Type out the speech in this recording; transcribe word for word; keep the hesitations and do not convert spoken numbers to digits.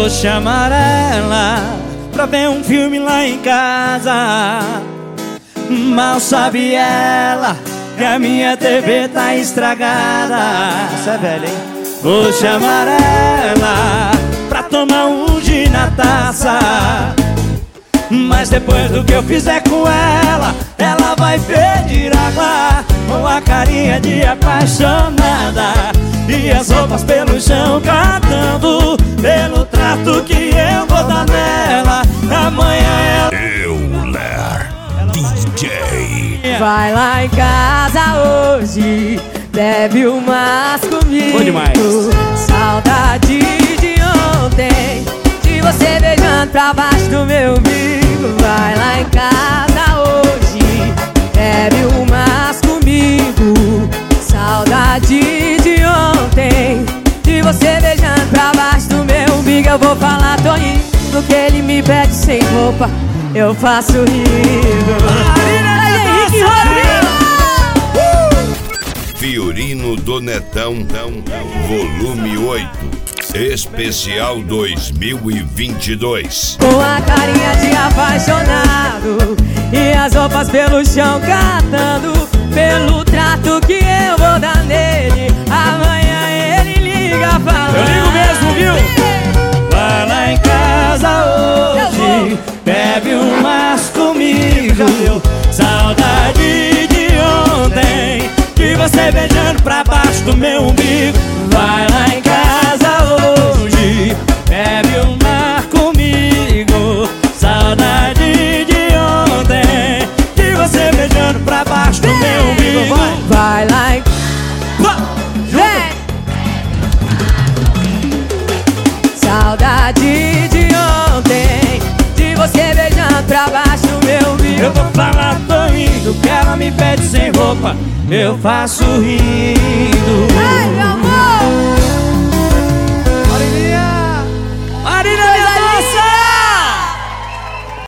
Vou chamar ela pra ver um filme lá em casa. Mal sabe ela que a minha T V tá estragada. Isso é velho, hein? Vou chamar ela pra tomar um gin na taça. Mas depois do que eu fizer com ela, ela vai pedir água com a carinha de apaixonada e as roupas pelo chão cantando pelo trato que eu vou dar nela. Amanhã ela... Euler D J. Vai lá em casa hoje, bebe umas comigo. Bom demais. Saudade de ontem, de você beijando pra baixo do meu umbigo. Vai lá em casa hoje, bebe umas comigo. Saudade de ontem, de você beijando pra baixo do meu umbigo. Eu vou falar, tô indo, que ele me pede sem roupa, eu faço rindo. Henrique Rodrigo! Fiorino do Netão, volume oito, especial dois mil e vinte e dois. Com a carinha de apaixonado e as roupas pelo chão catando pelo trato que eu vou dar nele. Amanhã ele liga falando. Eu ligo mesmo, viu? Vai lá em casa hoje, bebe umas comigo. Saudade de ontem, de você beijando pra baixo do meu umbigo. Vai lá em casa hoje, bebe uma comigo. Saudade de ontem, de você beijando pra baixo do meu umbigo. Vai lá em... Vem! Saudade de ontem, de você beijando pra baixo do meu umbigo. Eu vou falar, tô indo, que ela me pede sem roupa, eu faço rindo.